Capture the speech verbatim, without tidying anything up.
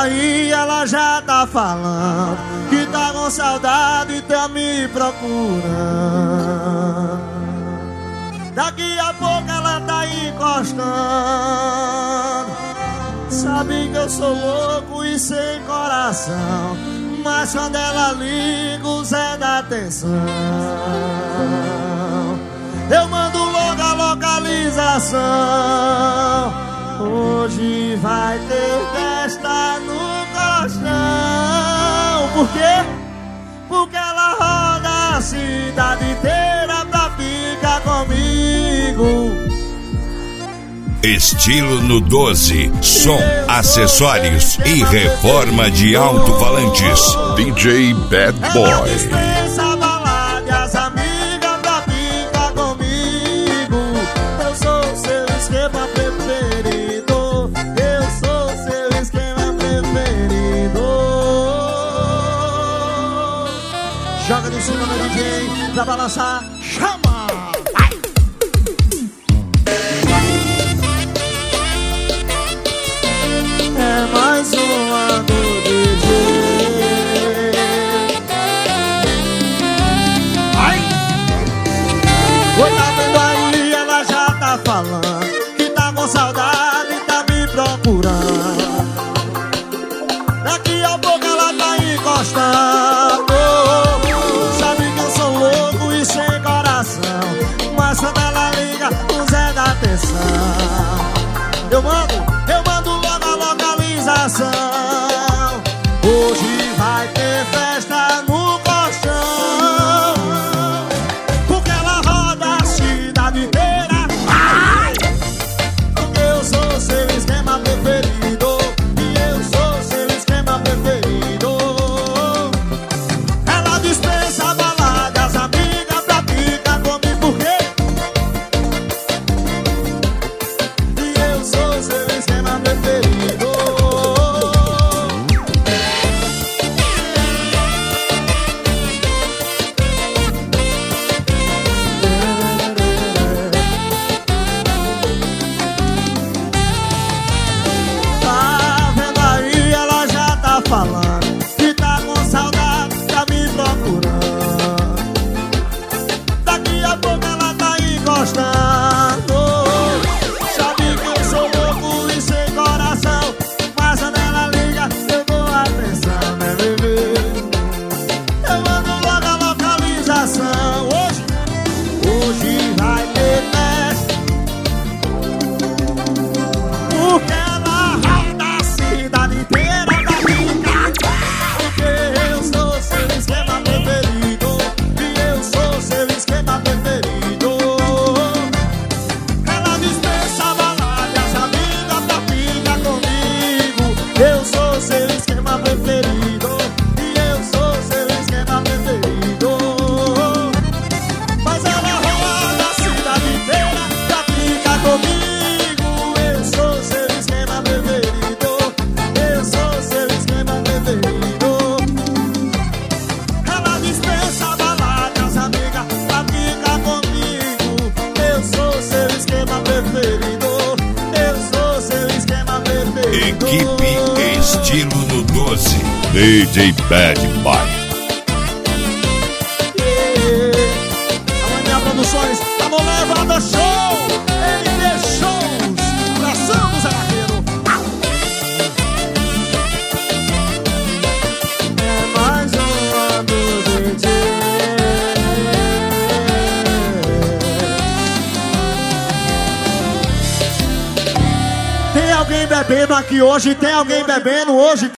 aí, ela já tá falando que tá com saudade e tá me procurando. Daqui a pouco ela tá encostando. Sabe que eu sou louco e sem coração, mas quando ela liga o Zé dá atenção. Eu mando logo a localização. Hoje vai ter festa no colchão. Por quê? Porque ela roda a cidade inteira pra ficar comigo. Estilo no doze, som, acessórios e reforma de alto-falantes. D J Bad Boy. Ela dispensa a balada e as amigas pra ficar comigo. Eu sou o seu esquema preferido. Eu sou o seu esquema preferido. Joga no cima do D J pra balançar. Chama! É mais uma do D J. Ai! Oi, tá vendo aí? Ela já tá falando que tá com saudade e tá me procurando. Daqui a pouco ela tá encostando. Sabe que eu sou louco e sem coração, mas quando ela liga, o Zé dá atenção. Eu mando, eu mando logo a localização. Hoje vai ter festa no colchão. Porque ela roda a cidade inteira. Ai! Porque eu sou seu esquema preferido. E eu sou seu esquema preferido. Ela dispensa a balada, as amigas pra ficar comigo. Por quê? E eu sou seu esquema preferido. Tá vendo aí? Ela já tá falando que tá com saudade, tá me procurando. Daqui a pouco ela tá encostando. Sabe que eu sou louco e sem coração, mas quando ela liga, eu dou atenção, né, bebê? Eu mando logo a localização. Hoje, hoje vai ter festa. Porque ela roda a cidade inteira pra ficar. Porque eu sou seu esquema preferido. E eu sou seu esquema preferido. Ela dispensa a balada e as amigas pra ficar comigo. Eu sou seu esquema preferido. E eu sou seu esquema preferido. Mas ela roda a cidade inteira pra ficar comigo. Eu sou seu esquema preferido. Eu sou seu esquema preferido. Ela dispensa a balada, as amigas pra ficar comigo. Eu sou seu esquema preferido. Eu sou seu esquema preferido. Equipe Estilo no doze, D J Bad Boy. Amanhã Produções, tamo levando show. N D Shows, coração do Zé Vaqueiro. É mais uma do D J. Tem alguém bebendo aqui hoje? Tem alguém bebendo hoje?